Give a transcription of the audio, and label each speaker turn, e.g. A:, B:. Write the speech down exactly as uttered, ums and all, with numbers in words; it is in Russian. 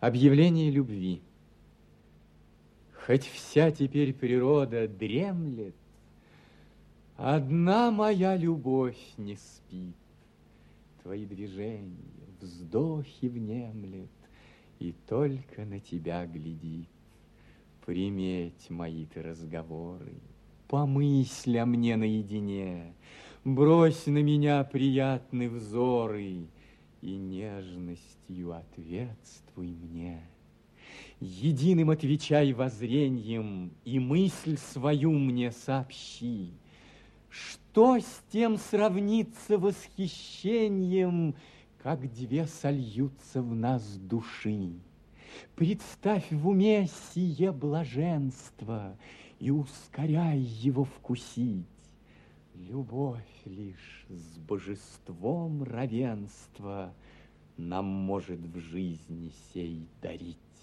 A: Объявление любви. Хоть вся теперь природа дремлет, одна моя любовь не спит. Твои движения, вздохи внемлет и только на тебя глядит. Приметь мои ты разговоры, помысль о мне наедине, брось на меня приятные взоры и нежностью ответствуй мне. Единым отвечай воззреньем и мысль свою мне сообщи. Что с тем сравнится восхищением, как две сольются в нас души? Представь в уме сие блаженство и ускоряй его вкусить. Любовь лишь с божеством равенства нам может в жизни сей дарить.